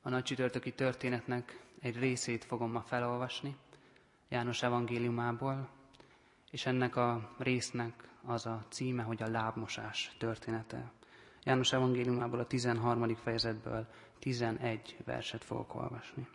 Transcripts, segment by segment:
A nagy csütörtöki történetnek egy részét fogom ma felolvasni János evangéliumából, és ennek a résznek az a címe, hogy a lábmosás története. János evangéliumából a 13. fejezetből 11 verset fogok olvasni.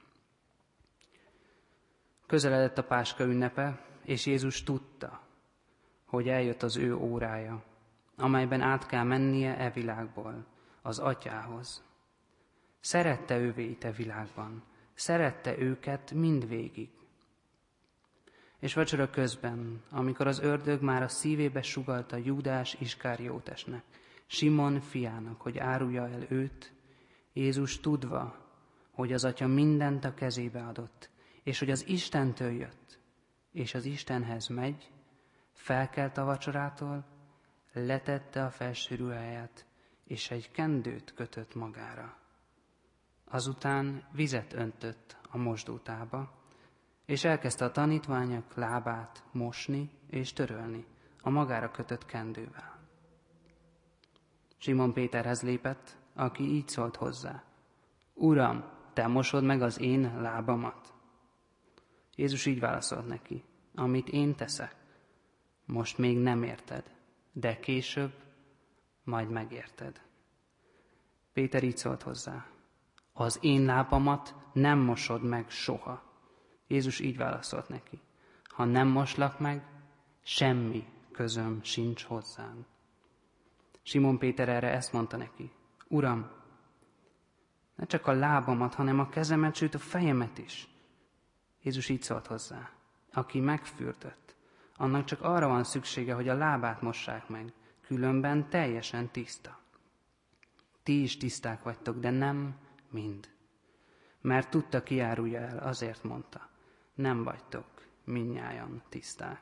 Közeledett a Páska ünnepe, és Jézus tudta, hogy eljött az ő órája, amelyben át kell mennie e világból az Atyához. Szerette ővéit e világban, szerette őket mindvégig. És vacsora közben, amikor az ördög már a szívébe sugallta Júdás Iskáriótesnek, Simon fiának, hogy árulja el őt, Jézus tudva, hogy az Atya mindent a kezébe adott, és hogy az Istentől jött, és az Istenhez megy, felkelt a vacsorától, letette a felső ruháját, és egy kendőt kötött magára. Azután vizet öntött a mosdótába, és elkezdte a tanítványok lábát mosni és törölni a magára kötött kendővel. Simon Péterhez lépett, aki így szólt hozzá: Uram, te mosod meg az én lábamat? Jézus így válaszolt neki: Amit én teszek, most még nem érted, de később majd megérted. Péter így szólt hozzá: Az én lábamat nem mosod meg soha. Jézus így válaszolt neki: Ha nem moslak meg, semmi közöm sincs hozzám. Simon Péter erre ezt mondta neki: Uram, ne csak a lábamat, hanem a kezemet, sőt a fejemet is. Jézus így szólt hozzá: Aki megfürdött, annak csak arra van szüksége, hogy a lábát mossák meg, különben teljesen tiszta. Ti is tiszták vagytok, de nem mind. Mert tudta, ki árulja el, azért mondta: Nem vagytok mindnyájan tiszták.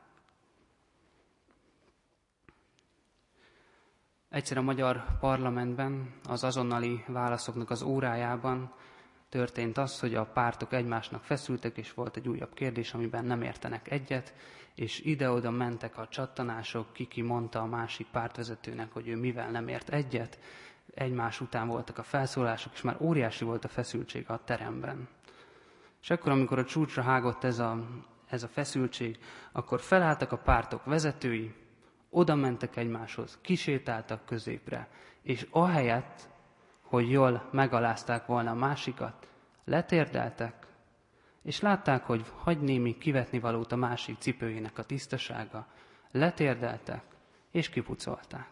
Egyszer a magyar parlamentben, az azonnali válaszoknak az órájában történt az, hogy a pártok egymásnak feszültek, és volt egy újabb kérdés, amiben nem értenek egyet, és ide-oda mentek a csattanások, ki mondta a másik pártvezetőnek, hogy ő mivel nem ért egyet. Egymás után voltak a felszólások, és már óriási volt a feszültség a teremben. És akkor, amikor a csúcsra hágott ez a feszültség, akkor felálltak a pártok vezetői, oda mentek egymáshoz, kisétáltak középre, és ahelyett, hogy jól megalázták volna a másikat, letérdeltek, és látták, hogy hagy némi kivetni valót a másik cipőjének a tisztasága, letérdeltek, és kipucolták.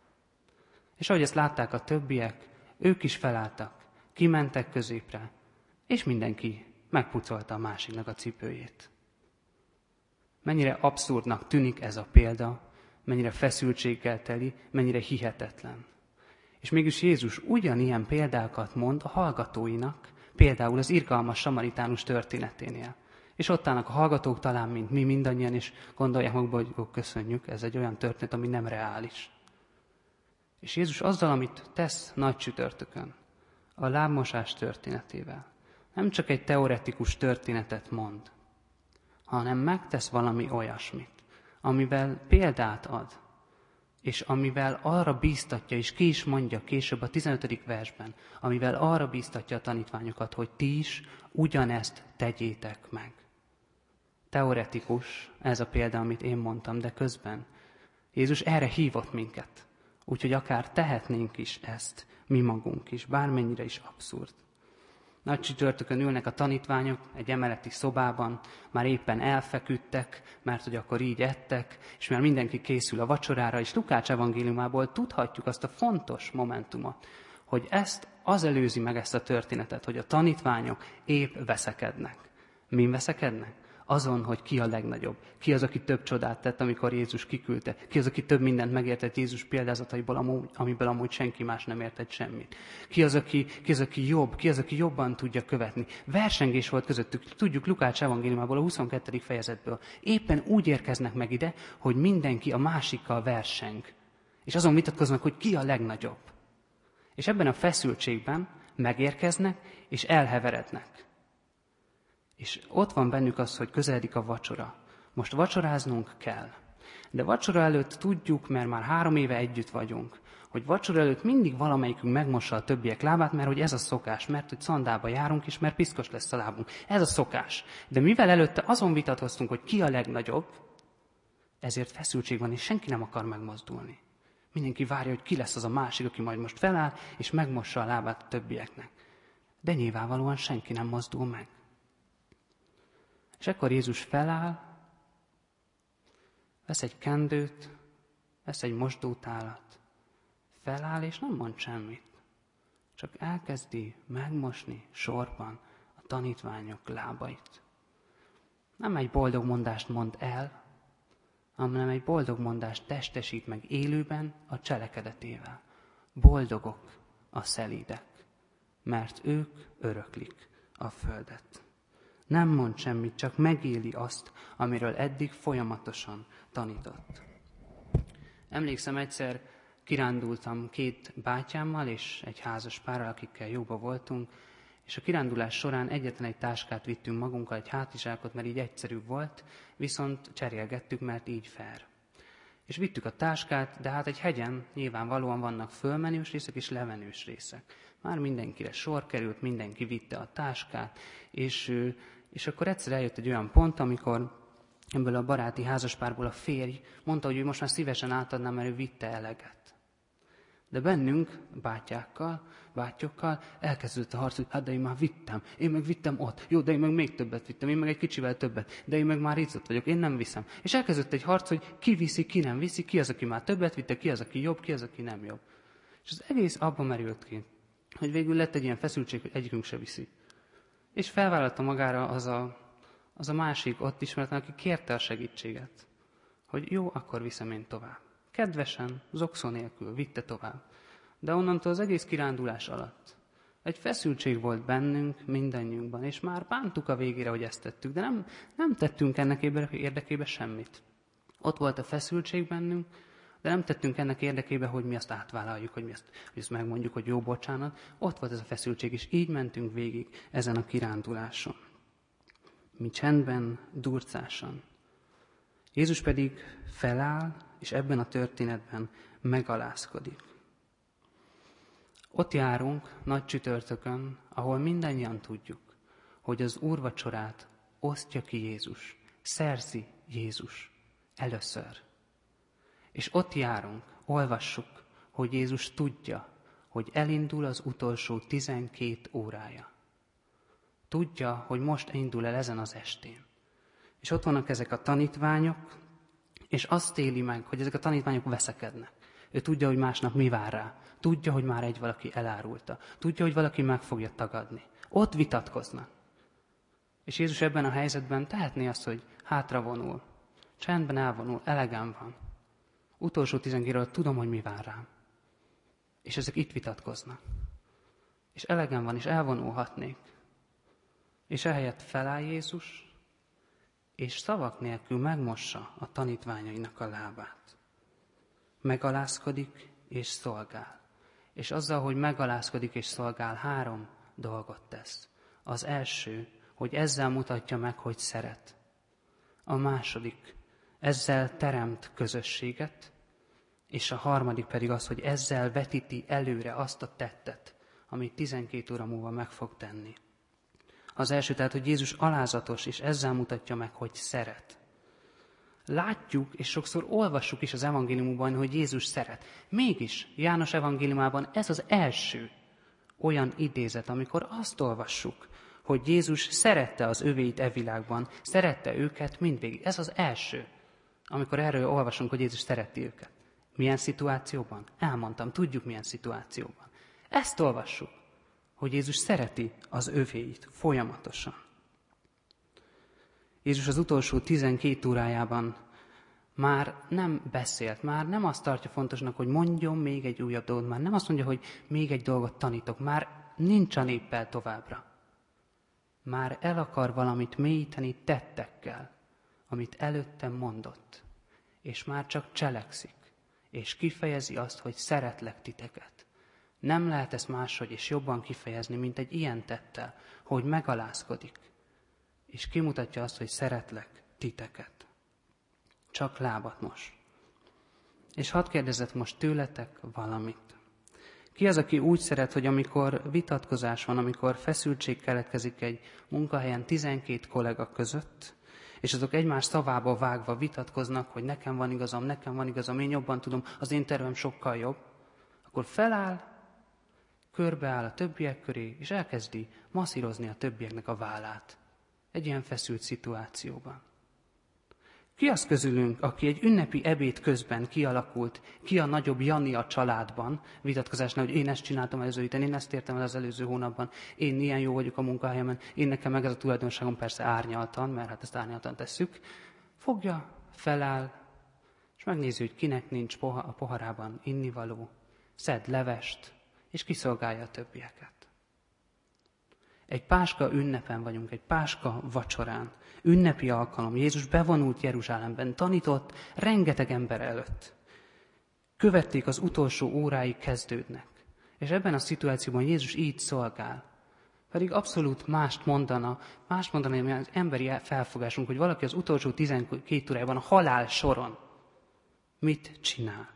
És ahogy ezt látták a többiek, ők is felálltak, kimentek középre, és mindenki megpucolta a másiknak a cipőjét. Mennyire abszurdnak tűnik ez a példa, mennyire feszültséggel teli, mennyire hihetetlen. És mégis Jézus ugyanilyen példákat mond a hallgatóinak, például az irgalmas samaritánus történeténél. És ott állnak a hallgatók talán, mint mi mindannyian, és gondolják magukba, hogy köszönjük, ez egy olyan történet, ami nem reális. És Jézus azzal, amit tesz nagy csütörtökön, a lábmosás történetével, nem csak egy teoretikus történetet mond, hanem megtesz valami olyasmit, amivel példát ad, és amivel arra bíztatja, és ki is mondja később a 15. versben, amivel arra bíztatja a tanítványokat, hogy ti is ugyanezt tegyétek meg. Teoretikus ez a példa, amit én mondtam, de közben Jézus erre hívott minket. Úgyhogy akár tehetnénk is ezt, mi magunk is, bármennyire is abszurd. Nagy csütörtökön ülnek a tanítványok egy emeleti szobában, már éppen elfeküdtek, mert hogy akkor így ettek, és már mindenki készül a vacsorára, és Lukács evangéliumából tudhatjuk azt a fontos momentumot, hogy az előzi meg ezt a történetet, hogy a tanítványok épp veszekednek. Min veszekednek? Azon, hogy ki a legnagyobb, ki az, aki több csodát tett, amikor Jézus kiküldte, ki az, aki több mindent megértett Jézus példázataiból, amiből amúgy senki más nem értett semmit. Ki az, aki jobb, ki az, aki jobban tudja követni. Versengés volt közöttük, tudjuk Lukács evangéliumából, a 22. fejezetből. Éppen úgy érkeznek meg ide, hogy mindenki a másikkal verseng. És azon vitatkoznak, hogy ki a legnagyobb. És ebben a feszültségben megérkeznek és elheverednek. És ott van bennük az, hogy közeledik a vacsora. Most vacsoráznunk kell. De vacsora előtt tudjuk, mert már 3 éve együtt vagyunk, hogy vacsora előtt mindig valamelyikünk megmossa a többiek lábát, mert hogy ez a szokás, mert hogy szandába járunk, és mert piszkos lesz a lábunk. Ez a szokás. De mivel előtte azon vitatkoztunk, hogy ki a legnagyobb, ezért feszültség van, és senki nem akar megmozdulni. Mindenki várja, hogy ki lesz az a másik, aki majd most feláll, és megmossa a lábát a többieknek. De nyilvánvalóan senki nem mozdul meg. És ekkor Jézus feláll, vesz egy kendőt, vesz egy mosdótálat, feláll, és nem mond semmit. Csak elkezdi megmosni sorban a tanítványok lábait. Nem egy boldog mondást mond el, hanem egy boldog mondást testesít meg élőben a cselekedetével. Boldogok a szelídek, mert ők öröklik a földet. Nem mond semmit, csak megéli azt, amiről eddig folyamatosan tanított. Emlékszem, egyszer kirándultam 2 bátyámmal és egy házas párral, akikkel jóba voltunk, és a kirándulás során egyetlen egy táskát vittünk magunkkal, egy hátizsákot, mert így egyszerűbb volt, viszont cserélgettük, mert így fair. És vittük a táskát, de hát egy hegyen nyilvánvalóan vannak fölmenős részek és lemenős részek. Már mindenkire sor került, mindenki vitte a táskát, és akkor egyszer eljött egy olyan pont, amikor ebből a baráti házaspárból a férj mondta, hogy ő most már szívesen átadná, mert ő vitte eleget. De bennünk, bátyokkal elkezdődött a harc, hogy hát de én már vittem, én meg vittem ott, jó, de én meg még többet vittem, én meg egy kicsivel többet, de én meg már izzott vagyok, én nem viszem. És elkezdődött egy harc, hogy ki viszi, ki nem viszi, ki az, aki már többet vitte, ki az, aki jobb, ki az, aki nem jobb. És az egész abban merült ki, hogy végül lett egy ilyen feszültség, hogy egyikünk se viszi. És felvállalta magára az a másik ott ismeretlen, aki kérte a segítséget, hogy jó, akkor viszem én tovább. Kedvesen, zokszó nélkül vitte tovább. De onnantól az egész kirándulás alatt egy feszültség volt bennünk, mindannyiunkban, és már bántuk a végére, hogy ezt tettük, de nem tettünk ennek érdekében semmit. Ott volt a feszültség bennünk, de nem tettünk ennek érdekében, hogy mi azt átvállaljuk, hogy ezt megmondjuk, hogy jó, bocsánat. Ott volt ez a feszültség, és így mentünk végig ezen a kiránduláson. Mi csendben, durcásan. Jézus pedig feláll, és ebben a történetben megalázkodik. Ott járunk nagy csütörtökön, ahol mindannyian tudjuk, hogy az úrvacsorát osztja ki Jézus, szerzi Jézus először. És ott járunk, olvassuk, hogy Jézus tudja, hogy elindul az utolsó 12 órája. Tudja, hogy most indul el ezen az estén. És ott vannak ezek a tanítványok, és azt éli meg, hogy ezek a tanítványok veszekednek. Ő tudja, hogy másnap mi vár rá. Tudja, hogy már egy valaki elárulta. Tudja, hogy valaki meg fogja tagadni. Ott vitatkoznak. És Jézus ebben a helyzetben tehetné azt, hogy hátravonul. Csendben elvonul, elegem van. Utolsó 12 tudom, hogy mi vár rám. És ezek itt vitatkoznak. És elegem van, és elvonulhatnék. És ehelyett feláll Jézus, és szavak nélkül megmossa a tanítványainak a lábát. Megalázkodik és szolgál. És azzal, hogy megalázkodik és szolgál, 3 dolgot tesz. Az első, hogy ezzel mutatja meg, hogy szeret. A második, ezzel teremt közösséget, és a harmadik pedig az, hogy ezzel vetíti előre azt a tettet, amit 12 óra múlva meg fog tenni. Az első tehát, hogy Jézus alázatos, és ezzel mutatja meg, hogy szeret. Látjuk, és sokszor olvassuk is az evangéliumban, hogy Jézus szeret. Mégis János evangéliumában ez az első olyan idézet, amikor azt olvassuk, hogy Jézus szerette az övéit e világban, szerette őket mindvégig. Ez az első, amikor erről olvasunk, hogy Jézus szereti őket. Milyen szituációban? Elmondtam, tudjuk milyen szituációban. Ezt olvassuk, hogy Jézus szereti az övéit folyamatosan. Jézus az utolsó 12 órájában már nem beszélt, már nem azt tartja fontosnak, hogy mondjon még egy újabb dolgot, már nem azt mondja, hogy még egy dolgot tanítok, már nincs a néppel továbbra. Már el akar valamit mélyíteni tettekkel, amit előttem mondott, és már csak cselekszik, és kifejezi azt, hogy szeretlek titeket. Nem lehet ezt máshogy és jobban kifejezni, mint egy ilyen tettel, hogy megalázkodik, és kimutatja azt, hogy szeretlek titeket. Csak lábat mos. És hadd kérdezzek most tőletek valamit. Ki az, aki úgy szeret, hogy amikor vitatkozás van, amikor feszültség keletkezik egy munkahelyen 12 kollega között, és azok egymás szavába vágva vitatkoznak, hogy nekem van igazam, én jobban tudom, az én tervem sokkal jobb, akkor feláll, körbeáll a többiek köré, és elkezdi masszírozni a többieknek a vállát. Egy ilyen feszült szituációban. Ki az közülünk, aki egy ünnepi ebéd közben kialakult, ki a nagyobb Jani a családban, vitatkozásnál, hogy én ezt csináltam előző héten, én ezt értem el az előző hónapban, én ilyen jó vagyok a munkahelyemen, én nekem meg ez a tulajdonságom, persze árnyaltan, mert hát ezt árnyaltan tesszük, fogja, feláll, és megnézi, hogy kinek nincs a poharában innivaló, szed levest, és kiszolgálja a többieket. Egy páska ünnepen vagyunk, egy páska vacsorán, ünnepi alkalom. Jézus bevonult Jeruzsálemben, tanított rengeteg ember előtt. Követték az utolsó órái kezdődnek. És ebben a szituációban Jézus így szolgál. Pedig abszolút mást mondana, ami az emberi felfogásunk, hogy valaki az utolsó 12 órájában a halál soron mit csinál.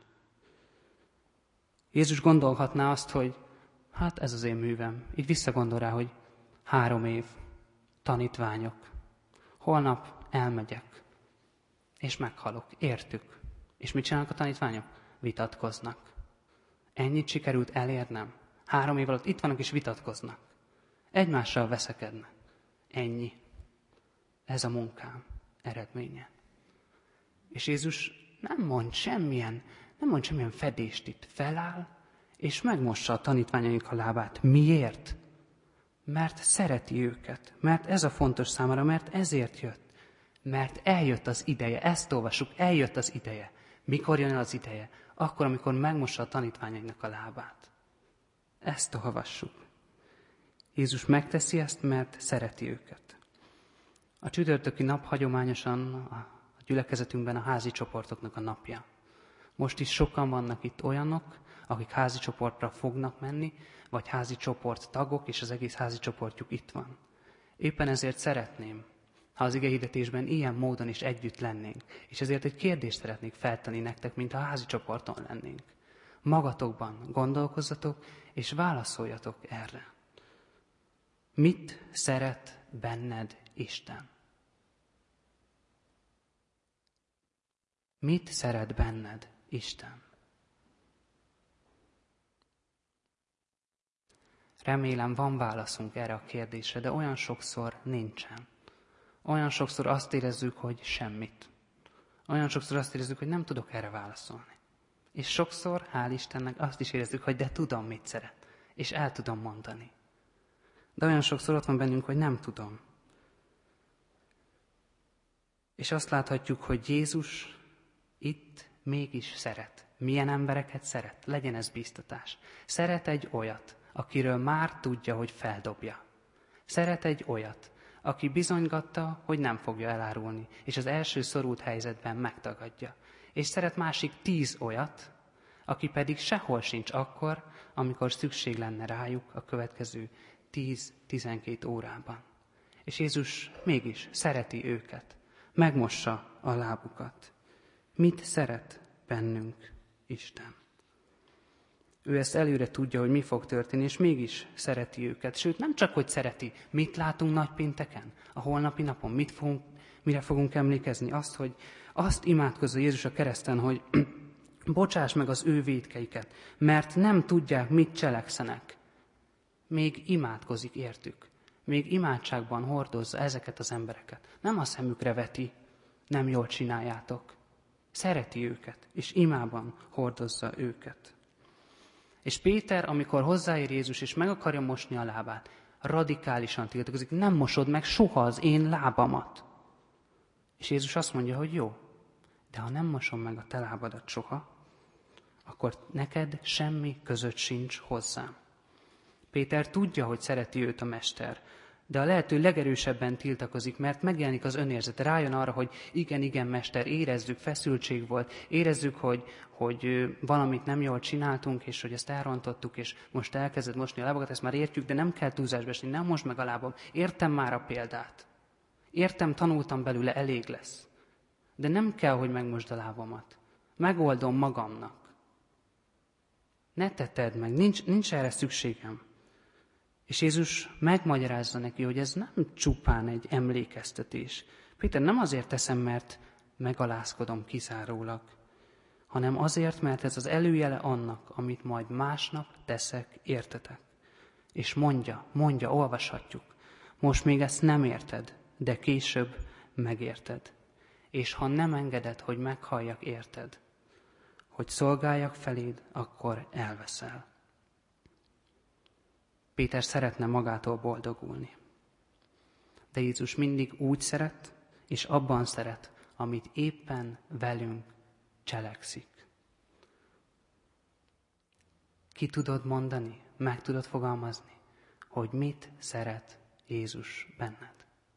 Jézus gondolhatná azt, hogy hát ez az én művem. Így visszagondol rá, hogy 3 év, tanítványok, holnap elmegyek, és meghalok, értük. És mit csinálnak a tanítványok? Vitatkoznak. Ennyit sikerült elérnem. 3 év alatt itt vannak és vitatkoznak. Egymással veszekednek. Ennyi. Ez a munkám eredménye. És Jézus nem mond semmilyen fedést itt. Feláll, és megmossa a tanítványaink a lábát. Miért? Mert szereti őket, mert ez a fontos számára, mert ezért jött. Mert eljött az ideje, ezt olvassuk, eljött az ideje. Mikor jön el az ideje? Akkor, amikor megmossa a tanítványainknak a lábát. Ezt olvassuk. Jézus megteszi ezt, mert szereti őket. A csütörtöki nap hagyományosan a gyülekezetünkben a házi csoportoknak a napja. Most is sokan vannak itt olyanok, akik házi csoportra fognak menni, vagy házi csoport tagok, és az egész házi csoportjuk itt van. Éppen ezért szeretném, ha az igehirdetésben ilyen módon is együtt lennénk, és ezért egy kérdést szeretnék feltenni nektek, mint ha házi csoporton lennénk. Magatokban gondolkozzatok, és válaszoljatok erre. Mit szeret benned Isten? Mit szeret benned Isten? Remélem van válaszunk erre a kérdésre, de olyan sokszor nincsen. Olyan sokszor azt érezzük, hogy semmit. Olyan sokszor azt érezzük, hogy nem tudok erre válaszolni. És sokszor, hál' Istennek, azt is érezzük, hogy de tudom, mit szeret. És el tudom mondani. De olyan sokszor ott van bennünk, hogy nem tudom. És azt láthatjuk, hogy Jézus itt mégis szeret. Milyen embereket szeret? Legyen ez bíztatás. Szeret egy olyat, akiről már tudja, hogy feldobja. Szeret egy olyat, aki bizonygatta, hogy nem fogja elárulni, és az első szorult helyzetben megtagadja. És szeret másik 10 olyat, aki pedig sehol sincs akkor, amikor szükség lenne rájuk a következő 10-12 órában. És Jézus mégis szereti őket, megmossa a lábukat. Mit szeret bennünk Isten? Ő ezt előre tudja, hogy mi fog történni, és mégis szereti őket. Sőt, nem csak, hogy szereti, mit látunk nagypénteken, a holnapi napon, mire fogunk emlékezni? Azt imádkozza Jézus a kereszten, hogy bocsáss meg az ő vétkeiket, mert nem tudják, mit cselekszenek. Még imádkozik értük. Még imádságban hordozza ezeket az embereket. Nem a szemükre veti, nem jól csináljátok. Szereti őket, és imában hordozza őket. És Péter, amikor hozzáér Jézus, és meg akarja mosni a lábát, radikálisan tiltakozik, nem mosod meg soha az én lábamat. És Jézus azt mondja, hogy jó, de ha nem mosom meg a te lábadat soha, akkor neked semmi között sincs hozzám. Péter tudja, hogy szereti őt a mester, de a lehető legerősebben tiltakozik, mert megjelenik az önérzete. Rájön arra, hogy igen, mester, érezzük, feszültség volt, érezzük, hogy valamit nem jól csináltunk, és hogy ezt elrontottuk, és most elkezded mosni a lábakat, ezt már értjük, de nem kell túlzásba esni, nem mosd meg a lábam. Értem már a példát. Értem, tanultam belőle, elég lesz. De nem kell, hogy megmosd a lábamat. Megoldom magamnak. Ne tetted meg, nincs erre szükségem. És Jézus megmagyarázza neki, hogy ez nem csupán egy emlékeztetés. Péter, nem azért teszem, mert megalázkodom kizárólag, hanem azért, mert ez az előjele annak, amit majd másnap teszek, értetek. És mondja, olvashatjuk. Most még ezt nem érted, de később megérted. És ha nem engeded, hogy meghalljak, érted, hogy szolgáljak feléd, akkor elveszel. Péter szeretne magától boldogulni. De Jézus mindig úgy szeret, és abban szeret, amit éppen velünk cselekszik. Ki tudod mondani, meg tudod fogalmazni, hogy mit szeret Jézus benned?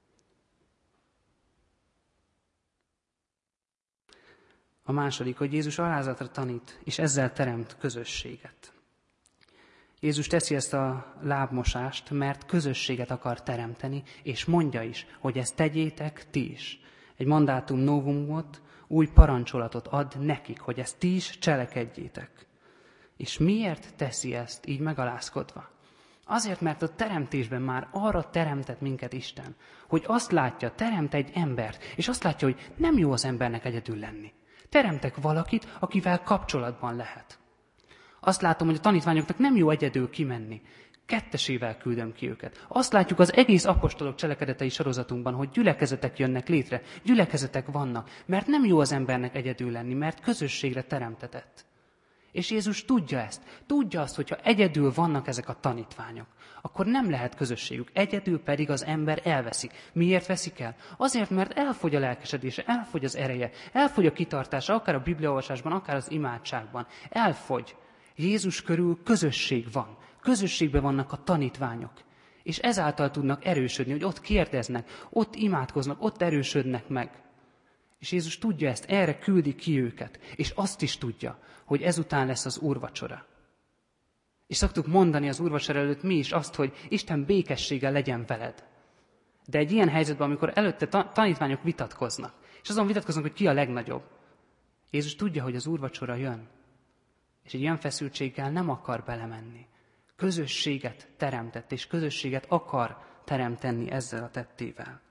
A második, hogy Jézus alázatra tanít, és ezzel teremt közösséget. Jézus teszi ezt a lábmosást, mert közösséget akar teremteni, és mondja is, hogy ezt tegyétek ti is. Egy mandátum novumot, új parancsolatot ad nekik, hogy ezt ti is cselekedjétek. És miért teszi ezt így megalázkodva? Azért, mert a teremtésben már arra teremtett minket Isten, hogy azt látja, teremt egy embert, és azt látja, hogy nem jó az embernek egyedül lenni. Teremtek valakit, akivel kapcsolatban lehet. Azt látom, hogy a tanítványoknak nem jó egyedül kimenni. Kettesével küldöm ki őket. Azt látjuk az egész apostolok cselekedetei sorozatunkban, hogy gyülekezetek jönnek létre, gyülekezetek vannak, mert nem jó az embernek egyedül lenni, mert közösségre teremtetett. És Jézus tudja ezt. Tudja azt, hogyha egyedül vannak ezek a tanítványok, akkor nem lehet közösségük. Egyedül pedig az ember elveszik. Miért veszik el? Azért, mert elfogy a lelkesedése, elfogy az ereje, elfogy a kitartása, akár a bibliaolvasásban, akár az imádságban. Elfogy. Jézus körül közösség van. Közösségben vannak a tanítványok. És ezáltal tudnak erősödni, hogy ott kérdeznek, ott imádkoznak, ott erősödnek meg. És Jézus tudja ezt, erre küldi ki őket. És azt is tudja, hogy ezután lesz az úrvacsora. És szoktuk mondani az úrvacsora előtt mi is azt, hogy Isten békességgel legyen veled. De egy ilyen helyzetben, amikor előtte tanítványok vitatkoznak, és azon vitatkoznak, hogy ki a legnagyobb, Jézus tudja, hogy az úrvacsora jön. És egy ilyen feszültséggel nem akar belemenni. Közösséget teremtett, és közösséget akar teremteni ezzel a tettével.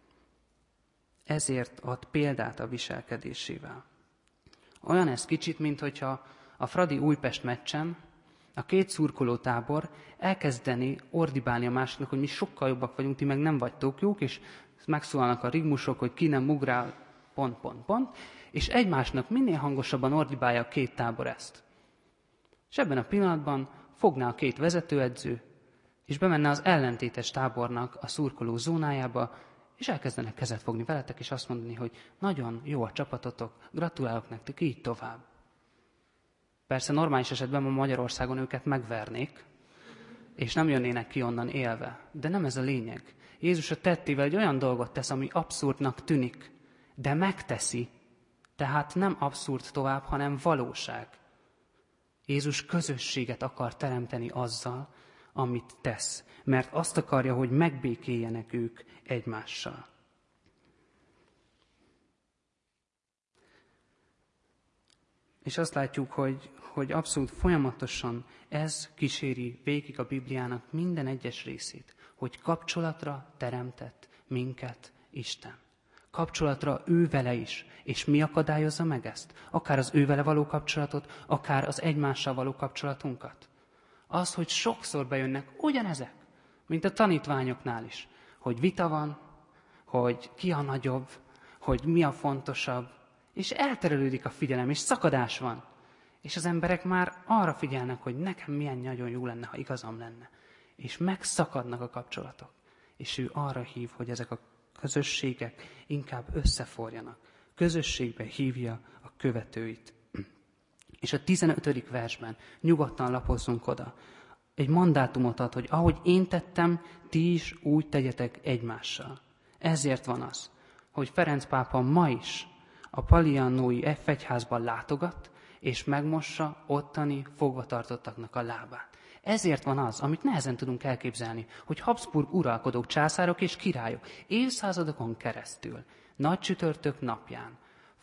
Ezért ad példát a viselkedésével. Olyan ez kicsit, mint hogyha a Fradi Újpest meccsen a két szurkolótábor elkezdeni ordibálni a másiknak, hogy mi sokkal jobbak vagyunk, ti meg nem vagytok jók, és megszólalnak a rigmusok, hogy ki nem ugrál, ... és egymásnak minél hangosabban ordibálja a két tábor ezt. És ebben a pillanatban fogná a két vezetőedző, és bemenne az ellentétes tábornak a szurkoló zónájába, és elkezdenek kezet fogni veletek, és azt mondani, hogy nagyon jó a csapatotok, gratulálok nektek, így tovább. Persze normális esetben ma Magyarországon őket megvernék, és nem jönnének ki onnan élve. De nem ez a lényeg. Jézus a tettével egy olyan dolgot tesz, ami abszurdnak tűnik, de megteszi, tehát nem abszurd tovább, hanem valóság. Jézus közösséget akar teremteni azzal, amit tesz, mert azt akarja, hogy megbékéljenek ők egymással. És azt látjuk, hogy abszolút folyamatosan ez kíséri végig a Bibliának minden egyes részét, hogy kapcsolatra teremtett minket Isten. Kapcsolatra ő vele is. És mi akadályozza meg ezt? Akár az ő vele való kapcsolatot, akár az egymással való kapcsolatunkat. Az, hogy sokszor bejönnek ugyanezek, mint a tanítványoknál is. Hogy vita van, hogy ki a nagyobb, hogy mi a fontosabb, és elterelődik a figyelem, és szakadás van. És az emberek már arra figyelnek, hogy nekem milyen nagyon jó lenne, ha igazam lenne. És megszakadnak a kapcsolatok. És ő arra hív, hogy ezek a közösségek inkább összeforjanak. Közösségbe hívja a követőit. És a 15. versben nyugodtan lapozzunk oda. Egy mandátumot ad, hogy ahogy én tettem, ti is úgy tegyetek egymással. Ezért van az, hogy Ferenc pápa ma is a Paliannói fegyházban látogat, és megmossa ottani fogvatartottaknak a lábát. Ezért van az, amit nehezen tudunk elképzelni, hogy Habsburg uralkodók, császárok és királyok évszázadokon keresztül, nagy csütörtök napján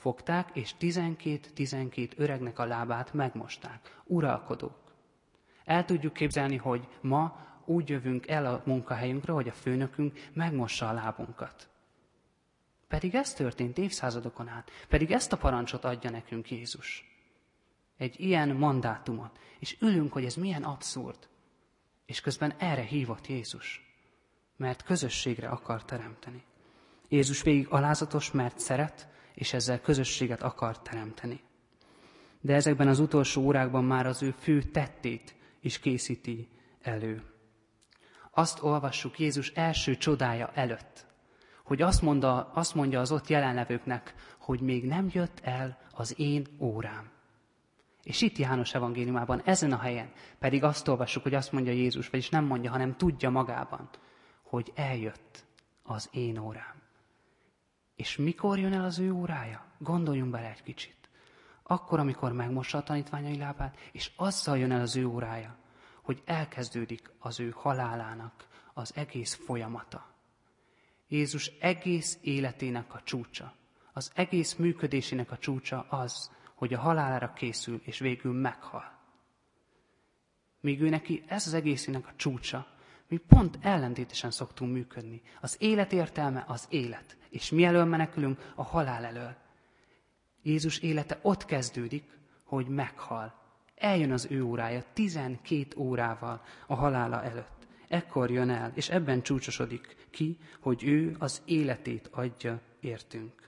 Fogták, és 12 öregnek a lábát megmosták. Uralkodók. El tudjuk képzelni, hogy ma úgy jövünk el a munkahelyünkre, hogy a főnökünk megmossa a lábunkat. Pedig ez történt évszázadokon át. Pedig ezt a parancsot adja nekünk Jézus. Egy ilyen mandátumot. És ülünk, hogy ez milyen abszurd. És közben erre hívott Jézus. Mert közösségre akar teremteni. Jézus végig alázatos, mert szeret, és ezzel közösséget akar teremteni. De ezekben az utolsó órákban már az ő fő tettét is készíti elő. Azt olvassuk Jézus első csodája előtt, hogy azt mondja az ott jelenlevőknek, hogy még nem jött el az én órám. És itt János evangéliumában, ezen a helyen pedig azt olvassuk, hogy azt mondja Jézus, vagyis nem mondja, hanem tudja magában, hogy eljött az én órám. És mikor jön el az ő órája? Gondoljunk bele egy kicsit. Akkor, amikor megmossa a tanítványai lábát, és azzal jön el az ő órája, hogy elkezdődik az ő halálának az egész folyamata. Jézus egész életének a csúcsa, az egész működésének a csúcsa az, hogy a halálára készül, és végül meghal. Míg ő neki ez az egészének a csúcsa, mi pont ellentétesen szoktunk működni. Az élet értelme az élet, és mi elől menekülünk? A halál elől. Jézus élete ott kezdődik, hogy meghal. Eljön az ő órája 12 órával a halála előtt. Ekkor jön el, és ebben csúcsosodik ki, hogy ő az életét adja értünk.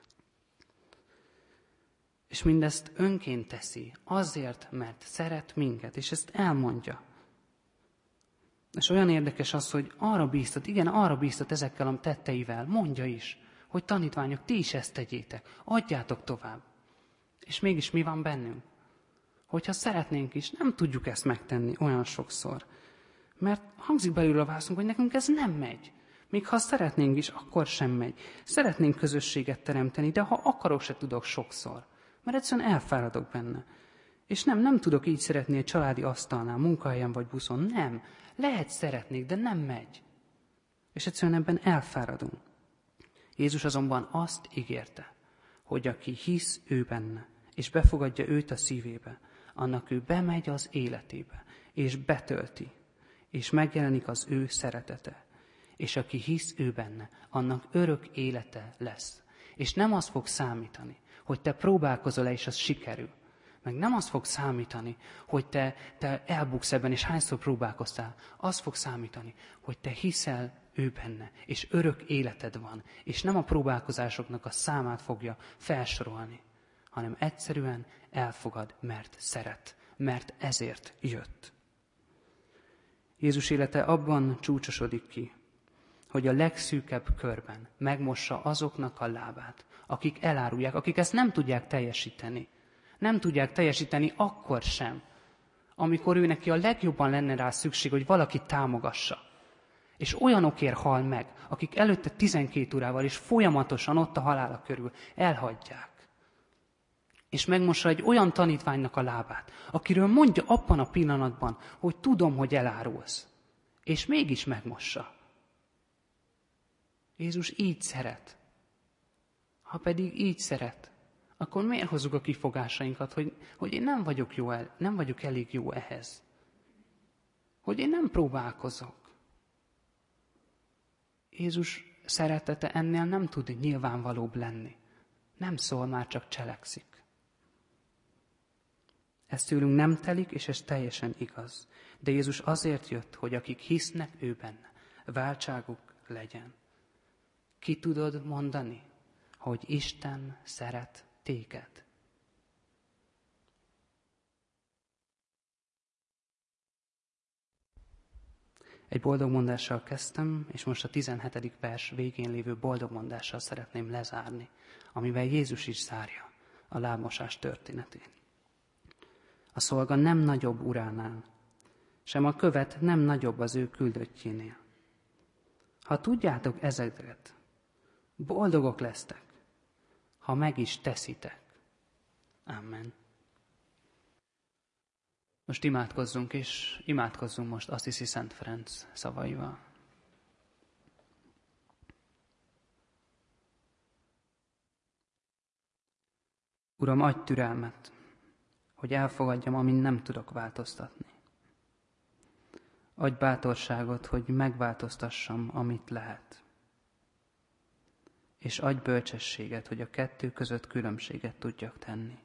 És mindezt önként teszi, azért, mert szeret minket, és ezt elmondja. És olyan érdekes az, hogy arra bíztat ezekkel a tetteivel, mondja is, hogy tanítványok, ti is ezt tegyétek, adjátok tovább. És mégis mi van bennünk? Hogyha szeretnénk is, nem tudjuk ezt megtenni olyan sokszor. Mert hangzik belül a válaszunk, hogy nekünk ez nem megy. Még ha szeretnénk is, akkor sem megy. Szeretnénk közösséget teremteni, de ha akarok, se tudok sokszor. Mert egyszerűen elfáradok benne. És nem tudok így szeretni egy családi asztalnál, munkahelyen vagy buszon. Nem. Lehet szeretnék, de nem megy. És egyszerűen ebben elfáradunk. Jézus azonban azt ígérte, hogy aki hisz ő benne, és befogadja őt a szívébe, annak ő bemegy az életébe, és betölti, és megjelenik az ő szeretete. És aki hisz ő benne, annak örök élete lesz. És nem az fog számítani, hogy te próbálkozol-e, és az sikerül. Meg nem az fog számítani, hogy te elbuksz ebben, és hányszor próbálkoztál. Az fog számítani, hogy te hiszel ő benne, és örök életed van, és nem a próbálkozásoknak a számát fogja felsorolni, hanem egyszerűen elfogad, mert szeret, mert ezért jött. Jézus élete abban csúcsosodik ki, hogy a legszűkebb körben megmossa azoknak a lábát, akik elárulják, akik ezt nem tudják teljesíteni. Nem tudják teljesíteni akkor sem, amikor ő neki a legjobban lenne rá szükség, hogy valaki támogassa. És olyanokért hal meg, akik előtte 12 órával és folyamatosan ott a halála körül elhagyják. És megmossa egy olyan tanítványnak a lábát, akiről mondja abban a pillanatban, hogy tudom, hogy elárulsz. És mégis megmossa. Jézus így szeret. Ha pedig így szeret, akkor miért hozzuk a kifogásainkat, hogy én nem vagyok elég jó ehhez? Hogy én nem próbálkozok. Jézus szeretete ennél nem tud nyilvánvalóbb lenni. Nem szól, már csak cselekszik. Ez tőlünk nem telik, és ez teljesen igaz. De Jézus azért jött, hogy akik hisznek ő benne, váltságuk legyen. Ki tudod mondani, hogy Isten szeret téged? Egy boldogmondással kezdtem, és most a 17. vers végén lévő boldogmondással szeretném lezárni, amivel Jézus is zárja a lábmosás történetét. A szolga nem nagyobb uránál, sem a követ nem nagyobb az ő küldöttjénél. Ha tudjátok ezeket, boldogok lesztek, ha meg is teszitek. Amen. Most imádkozzunk, és imádkozzunk most Assisi Szent Ferenc szavaival. Uram, adj türelmet, hogy elfogadjam, amin nem tudok változtatni. Adj bátorságot, hogy megváltoztassam, amit lehet. És adj bölcsességet, hogy a kettő között különbséget tudjak tenni.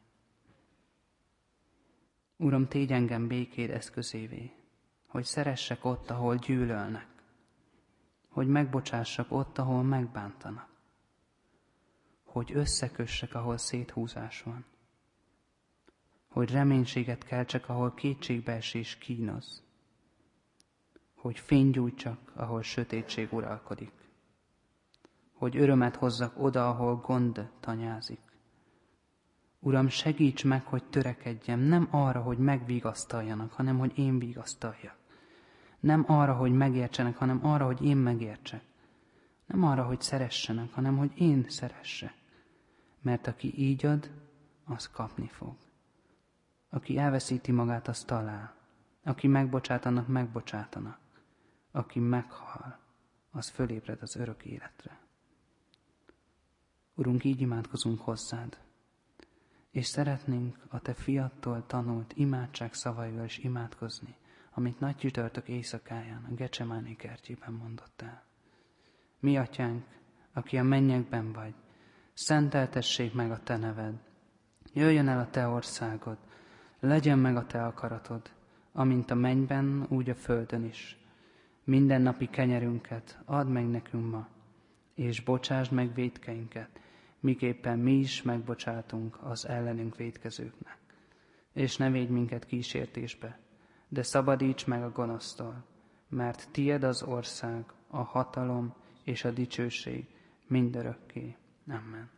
Uram, tégy engem békéd eszközévé, hogy szeressek ott, ahol gyűlölnek, hogy megbocsássak ott, ahol megbántanak, hogy összekössek, ahol széthúzás van, hogy reménységet keltsek, ahol kétségbeesés kínoz, hogy fényt gyújtsak, ahol sötétség uralkodik, hogy örömet hozzak oda, ahol gond tanyázik. Uram, segíts meg, hogy törekedjem, nem arra, hogy megvigasztaljanak, hanem hogy én vigasztaljak. Nem arra, hogy megértsenek, hanem arra, hogy én megértsek. Nem arra, hogy szeressenek, hanem hogy én szeressek. Mert aki így ad, az kapni fog. Aki elveszíti magát, az talál. Aki megbocsát, annak megbocsátanak. Aki meghal, az fölébred az örök életre. Urunk, így imádkozunk hozzád, és szeretnénk a te fiattól tanult imádság szavaival is imádkozni, amit nagy csütörtök éjszakáján a Gecsemáné kertjében mondott el. Mi, Atyánk, aki a mennyekben vagy, szenteltessék meg a te neved. Jöjjön el a te országod, legyen meg a te akaratod, amint a mennyben, úgy a földön is. Mindennapi kenyerünket add meg nekünk ma, és bocsásd meg vétkeinket, miképpen mi is megbocsátunk az ellenünk vétkezőknek. És ne védj minket kísértésbe, de szabadíts meg a gonosztól, mert tied az ország, a hatalom és a dicsőség mindörökké. Amen.